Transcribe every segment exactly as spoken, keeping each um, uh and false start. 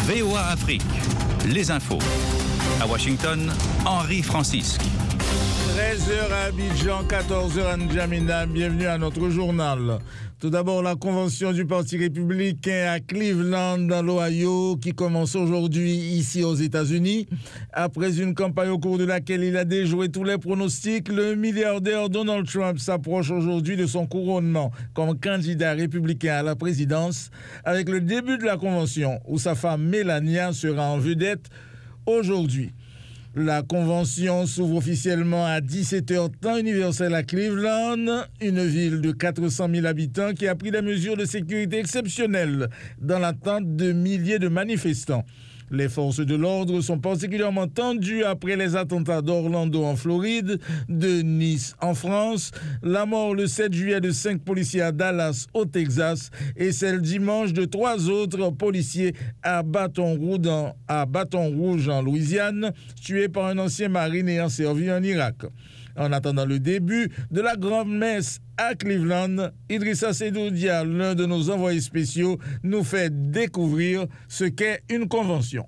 V O A Afrique, les infos. À Washington, Henri Francisque. treize heures à Abidjan, quatorze heures à N'Djamena. Bienvenue à notre journal. Tout d'abord, la convention du Parti républicain à Cleveland, dans l'Ohio, qui commence aujourd'hui ici aux États-Unis. Après une campagne au cours de laquelle il a déjoué tous les pronostics, le milliardaire Donald Trump s'approche aujourd'hui de son couronnement comme candidat républicain à la présidence, avec le début de la convention où sa femme Melania sera en vedette aujourd'hui. La convention s'ouvre officiellement à dix-sept heures temps universel à Cleveland, une ville de quatre cent mille habitants qui a pris des mesures de sécurité exceptionnelles dans l'attente de milliers de manifestants. Les forces de l'ordre sont particulièrement tendues après les attentats d'Orlando en Floride, de Nice en France, la mort le sept juillet de cinq policiers à Dallas au Texas et celle dimanche de trois autres policiers à Baton Rouge, à Baton Rouge en Louisiane, tués par un ancien marine ayant servi en Irak. En attendant le début de la grande messe à Cleveland, Idrissa Seydou-Dia, l'un de nos envoyés spéciaux, nous fait découvrir ce qu'est une convention.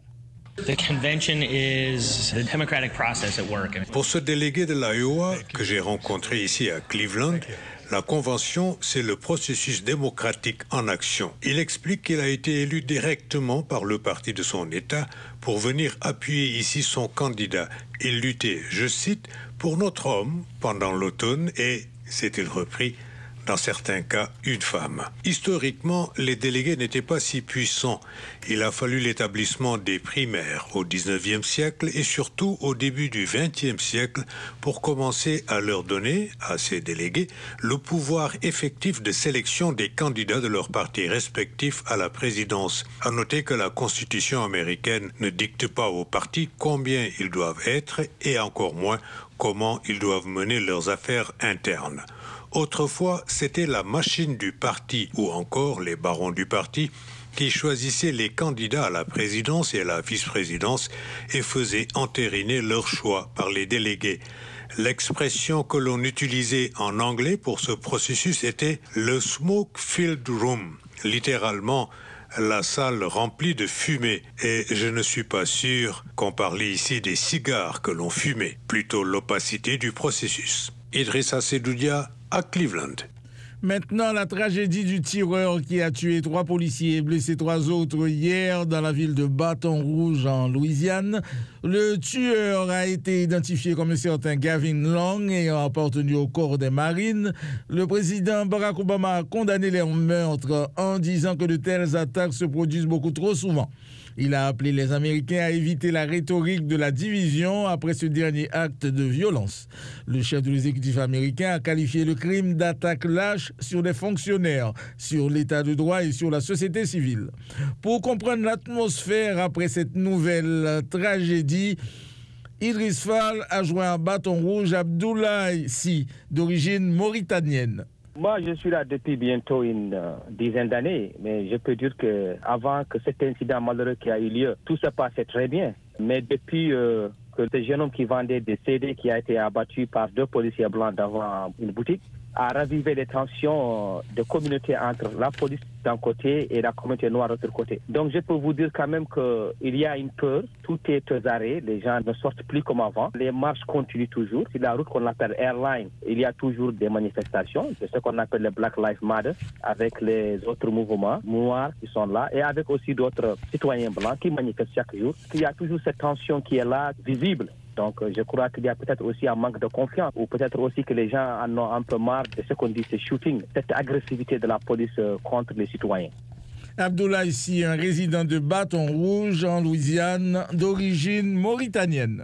Pour ce délégué de l'Iowa que j'ai rencontré ici à Cleveland, la convention, c'est le processus démocratique en action. Il explique qu'il a été élu directement par le parti de son État pour venir appuyer ici son candidat. Il luttait, je cite, pour notre homme pendant l'automne et, s'est-il repris, dans certains cas, une femme. Historiquement, les délégués n'étaient pas si puissants. Il a fallu l'établissement des primaires au dix-neuvième siècle et surtout au début du vingtième siècle pour commencer à leur donner, à ces délégués, le pouvoir effectif de sélection des candidats de leurs partis respectifs à la présidence. À noter que la Constitution américaine ne dicte pas aux partis combien ils doivent être et encore moins comment ils doivent mener leurs affaires internes. Autrefois, c'était la machine du parti ou encore les barons du parti qui choisissaient les candidats à la présidence et à la vice-présidence et faisaient entériner leur choix par les délégués. L'expression que l'on utilisait en anglais pour ce processus était le smoke-filled room, littéralement la salle remplie de fumée. Et je ne suis pas sûr qu'on parlait ici des cigares que l'on fumait, plutôt l'opacité du processus. Idrissa Seydou-Dia à Cleveland. Maintenant, la tragédie du tireur qui a tué trois policiers et blessé trois autres hier dans la ville de Baton Rouge en Louisiane. Le tueur a été identifié comme un certain Gavin Long ayant appartenu au corps des marines. Le président Barack Obama a condamné les meurtres en disant que de telles attaques se produisent beaucoup trop souvent. Il a appelé les Américains à éviter la rhétorique de la division après ce dernier acte de violence. Le chef de l'exécutif américain a qualifié le crime d'attaque lâche sur des fonctionnaires, sur l'état de droit et sur la société civile. Pour comprendre l'atmosphère après cette nouvelle tragédie, Idriss Fall a joint à Baton Rouge Abdoulaye Sy, d'origine mauritanienne. Moi, je suis là depuis bientôt une euh, dizaine d'années, mais je peux dire que avant que cet incident malheureux qui a eu lieu, tout se passait très bien. Mais depuis euh, que ce jeune homme qui vendait des C D qui a été abattu par deux policiers blancs devant une boutique, a ravivé les tensions de communauté entre la police d'un côté et la communauté noire de l'autre côté. Donc je peux vous dire quand même qu'il y a une peur, tout est aux arrêts, les gens ne sortent plus comme avant, les marches continuent toujours. Sur la route qu'on appelle Airline, il y a toujours des manifestations, c'est ce qu'on appelle les Black Lives Matter, avec les autres mouvements noirs qui sont là et avec aussi d'autres citoyens blancs qui manifestent chaque jour. Il y a toujours cette tension qui est là, visible. Donc je crois qu'il y a peut-être aussi un manque de confiance ou peut-être aussi que les gens en ont un peu marre de ce qu'on dit, ce shooting, cette agressivité de la police contre les citoyens. Abdoulaye Sy, un résident de Baton Rouge en Louisiane, d'origine mauritanienne.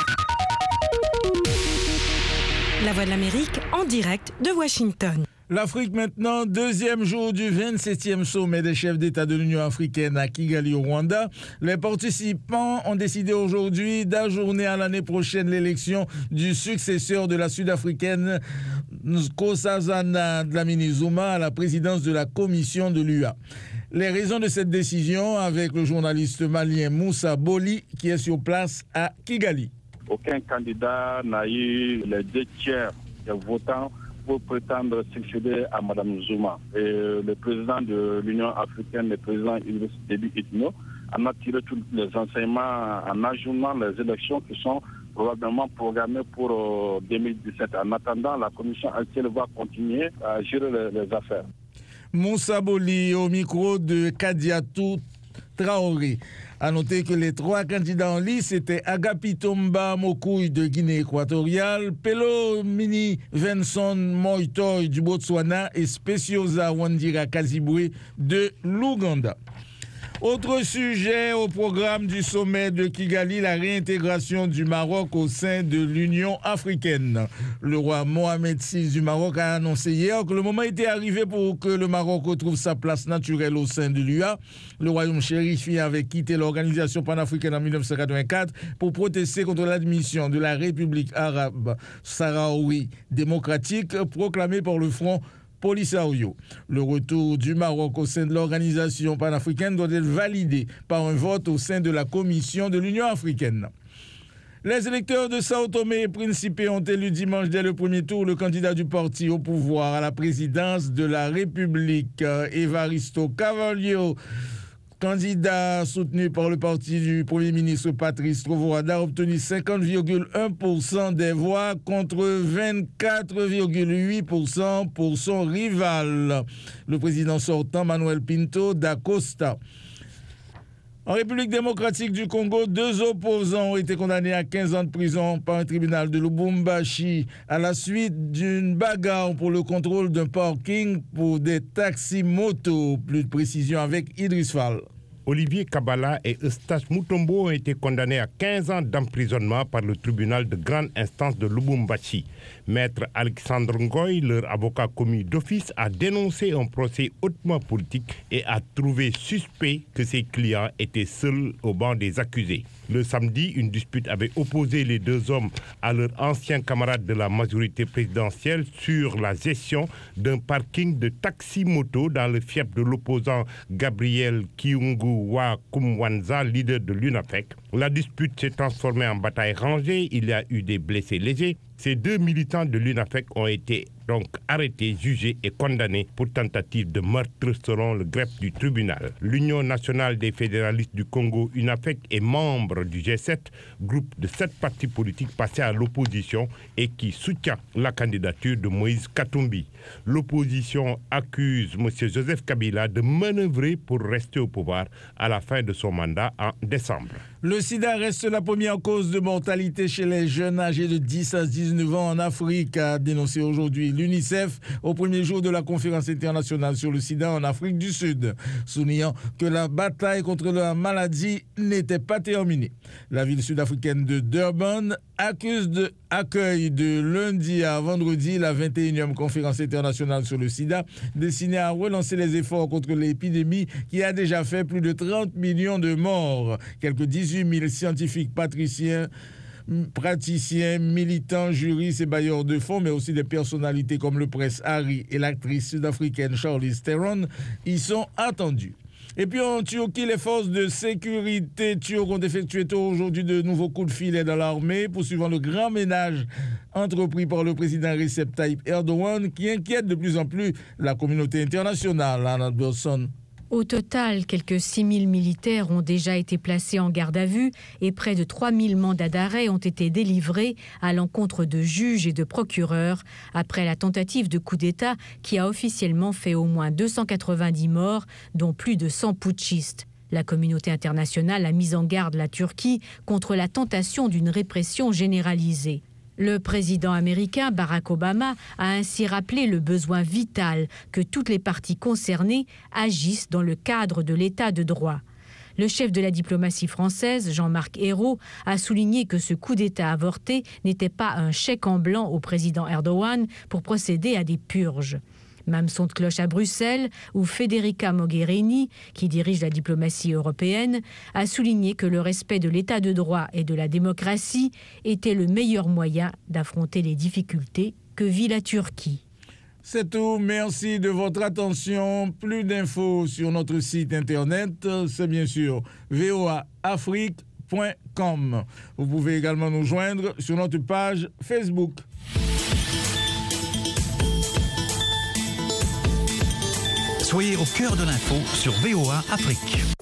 La Voix de l'Amérique en direct de Washington. L'Afrique maintenant, deuxième jour du vingt-septième sommet des chefs d'État de l'Union africaine à Kigali au Rwanda. Les participants ont décidé aujourd'hui d'ajourner à l'année prochaine l'élection du successeur de la Sud-Africaine Nkosazana Dlamini-Zuma à la présidence de la commission de l'U A. Les raisons de cette décision avec le journaliste malien Moussa Boli qui est sur place à Kigali. Aucun candidat n'a eu les deux tiers des votants pour prétendre succéder à Mme Zuma. Et le président de l'Union africaine, le président Idriss Déby Itno, en a tiré tous les enseignements en ajournant les élections qui sont probablement programmées pour euh, deux mille dix-sept. En attendant, la commission actuelle va continuer à gérer les, les affaires. Moussa Boli au micro de Kadiatou Traoré. A noter que les trois candidats en lice étaient Agapitomba Mokouy de Guinée équatoriale, Pelo Mini Venson Moitoy du Botswana et Speciosa Wandira Kazibwe de l'Ouganda. Autre sujet au programme du sommet de Kigali, la réintégration du Maroc au sein de l'Union africaine. Le roi Mohamed six du Maroc a annoncé hier que le moment était arrivé pour que le Maroc retrouve sa place naturelle au sein de l'U A. Le royaume chérifien avait quitté l'organisation panafricaine en dix-neuf cent quatre-vingt-quatre pour protester contre l'admission de la République arabe sahraoui démocratique proclamée par le Front Polisario. Le retour du Maroc au sein de l'organisation panafricaine doit être validé par un vote au sein de la commission de l'Union africaine. Les électeurs de Sao Tomé et Principe ont élu dimanche dès le premier tour le candidat du parti au pouvoir à la présidence de la République, Evaristo Carvalho. Candidat soutenu par le parti du Premier ministre Patrice Trovoada a obtenu cinquante virgule un pour cent des voix contre vingt-quatre virgule huit pour cent pour son rival, le président sortant Manuel Pinto da Costa. En République démocratique du Congo, deux opposants ont été condamnés à quinze ans de prison par un tribunal de Lubumbashi à la suite d'une bagarre pour le contrôle d'un parking pour des taxis-motos. Plus de précision avec Idriss Fall. Olivier Kabala et Eustache Mutombo ont été condamnés à quinze ans d'emprisonnement par le tribunal de grande instance de Lubumbashi. Maître Alexandre Ngoy, leur avocat commis d'office, a dénoncé un procès hautement politique et a trouvé suspect que ses clients étaient seuls au banc des accusés. Le samedi, une dispute avait opposé les deux hommes à leurs anciens camarades de la majorité présidentielle sur la gestion d'un parking de taxi-moto dans le fief de l'opposant Gabriel Kiungu Wa Kumwanza, leader de l'UNAFEC. La dispute s'est transformée en bataille rangée. Il y a eu des blessés légers. Ces deux militants de l'UNAFEC ont été donc arrêtés, jugés et condamnés pour tentative de meurtre selon le greffe du tribunal. L'Union nationale des fédéralistes du Congo, UNAFEC, est membre du G sept, groupe de sept partis politiques passés à l'opposition et qui soutient la candidature de Moïse Katumbi. L'opposition accuse M. Joseph Kabila de manœuvrer pour rester au pouvoir à la fin de son mandat en décembre. Le sida reste la première cause de mortalité chez les jeunes âgés de dix à dix-neuf ans en Afrique, a dénoncé aujourd'hui l'UNICEF au premier jour de la conférence internationale sur le sida en Afrique du Sud, soulignant que la bataille contre la maladie n'était pas terminée. La ville sud-africaine de Durban accuse de accueil de lundi à vendredi la vingt et unième conférence internationale sur le sida, destinée à relancer les efforts contre l'épidémie qui a déjà fait plus de trente millions de morts. Quelques dix-huit mille scientifiques patriciens, praticiens, militants, juristes et bailleurs de fonds, mais aussi des personnalités comme le prince Harry et l'actrice sud-africaine Charlize Theron y sont attendus. Et puis en Turquie, les forces de sécurité turques ont effectué aujourd'hui de nouveaux coups de filet dans l'armée, poursuivant le grand ménage entrepris par le président Recep Tayyip Erdogan, qui inquiète de plus en plus la communauté internationale. Anna Burson. Au total, quelques six mille militaires ont déjà été placés en garde à vue et près de trois mille mandats d'arrêt ont été délivrés à l'encontre de juges et de procureurs après la tentative de coup d'État qui a officiellement fait au moins deux cent quatre-vingt-dix morts, dont plus de cent putschistes. La communauté internationale a mis en garde la Turquie contre la tentation d'une répression généralisée. Le président américain Barack Obama a ainsi rappelé le besoin vital que toutes les parties concernées agissent dans le cadre de l'état de droit. Le chef de la diplomatie française, Jean-Marc Ayrault, a souligné que ce coup d'État avorté n'était pas un chèque en blanc au président Erdogan pour procéder à des purges. Même son de cloche à Bruxelles, où Federica Mogherini, qui dirige la diplomatie européenne, a souligné que le respect de l'état de droit et de la démocratie était le meilleur moyen d'affronter les difficultés que vit la Turquie. C'est tout, merci de votre attention. Plus d'infos sur notre site internet, c'est bien sûr v o a afrique point com. Vous pouvez également nous joindre sur notre page Facebook. Soyez au cœur de l'info sur V O A Afrique.